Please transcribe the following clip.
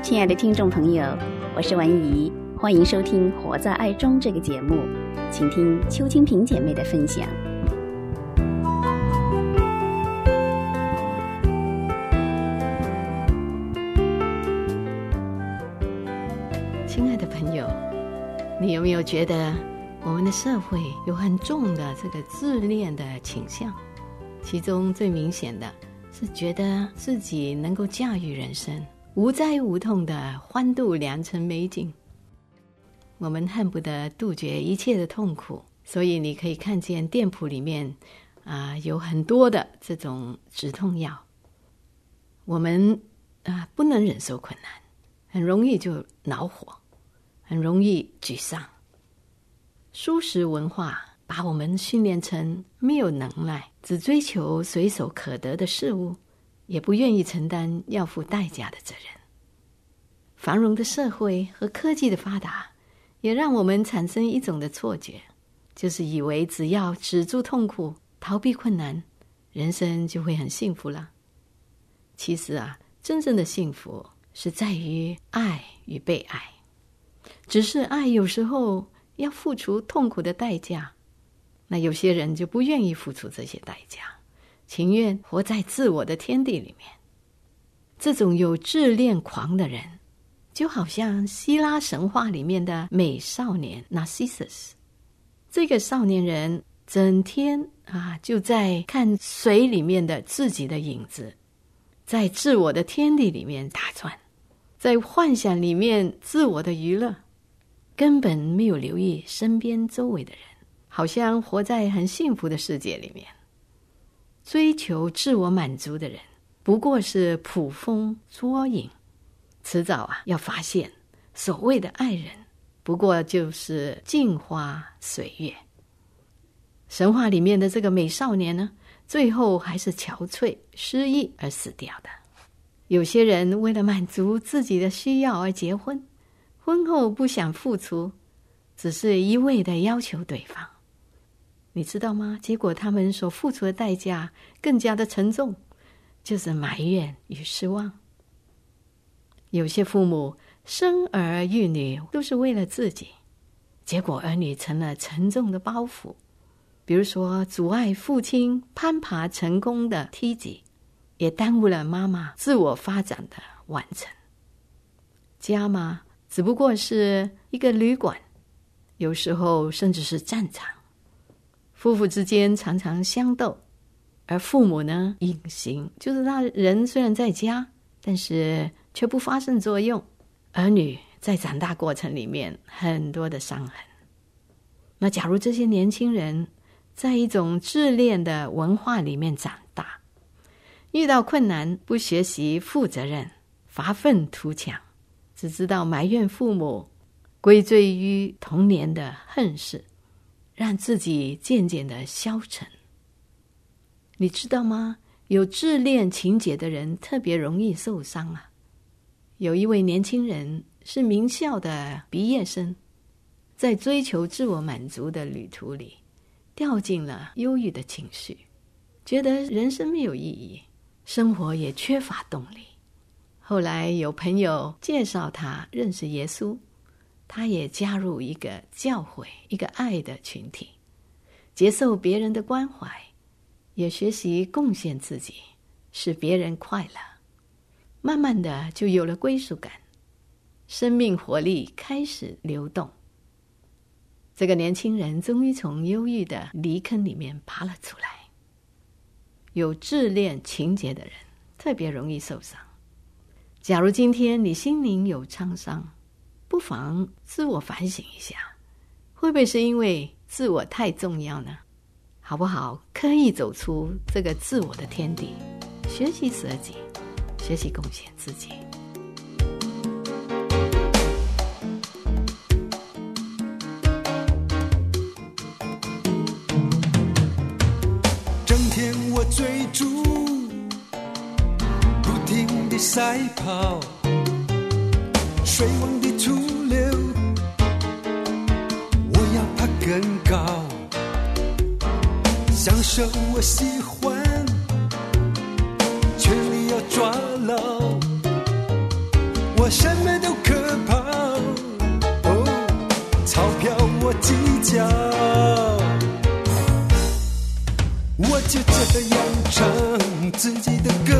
亲爱的听众朋友，我是文怡，欢迎收听《活在爱中》这个节目，请听邱清平姐妹的分享。 亲爱的朋友，你有没有觉得我们的社会有很重的这个自恋的倾向？其中最明显的是觉得自己能够驾驭人生，无灾无痛的欢度良辰美景。我们恨不得杜绝一切的痛苦，所以你可以看见店铺里面有很多的这种止痛药。我们不能忍受困难，很容易就恼火，很容易沮丧。蔬食文化把我们训练成没有能耐，只追求随手可得的事物，也不愿意承担要付代价的责任。繁荣的社会和科技的发达，也让我们产生一种的错觉，就是以为只要止住痛苦，逃避困难，人生就会很幸福了。其实真正的幸福是在于爱与被爱，只是爱有时候要付出痛苦的代价，那有些人就不愿意付出这些代价，情愿活在自我的天地里面。这种有自恋狂的人，就好像希腊神话里面的美少年 Narcissus。 这个少年人整天就在看水里面的自己的影子，在自我的天地里面打转，在幻想里面自我的娱乐，根本没有留意身边周围的人，好像活在很幸福的世界里面。追求自我满足的人不过是捕风捉影，迟早要发现所谓的爱人不过就是镜花水月。神话里面的这个美少年呢，最后还是憔悴失忆而死掉的。有些人为了满足自己的需要而结婚，婚后不想付出，只是一味的要求对方。你知道吗？结果他们所付出的代价更加的沉重，就是埋怨与失望。有些父母生儿育女都是为了自己，结果儿女成了沉重的包袱，比如说阻碍父亲攀爬成功的梯级，也耽误了妈妈自我发展的完成。家嘛，只不过是一个旅馆，有时候甚至是战场。夫妇之间常常相斗，而父母呢，隐形，就是他人虽然在家，但是却不发生作用。儿女在长大过程里面很多的伤痕。那假如这些年轻人在一种自恋的文化里面长大，遇到困难不学习负责任，发愤图强，只知道埋怨父母，归罪于童年的恨事，让自己渐渐的消沉。你知道吗？有自恋情节的人特别容易受伤有一位年轻人是名校的毕业生，在追求自我满足的旅途里，掉进了忧郁的情绪，觉得人生没有意义，生活也缺乏动力。后来有朋友介绍他认识耶稣，他也加入一个教会，一个爱的群体，接受别人的关怀，也学习贡献自己，使别人快乐。慢慢的就有了归属感，生命活力开始流动。这个年轻人终于从忧郁的泥坑里面爬了出来。有自恋情节的人特别容易受伤。假如今天你心灵有创伤，不妨自我反省一下，会不会是因为自我太重要呢？好不好刻意走出这个自我的天地，学习舍己，学习贡献自己。 整天我追逐，不停地赛跑，水往地出流，我要爬更高，享受我喜欢，权力要抓牢，我什么都可怕。哦，钞票我计较，我就这样唱自己的歌。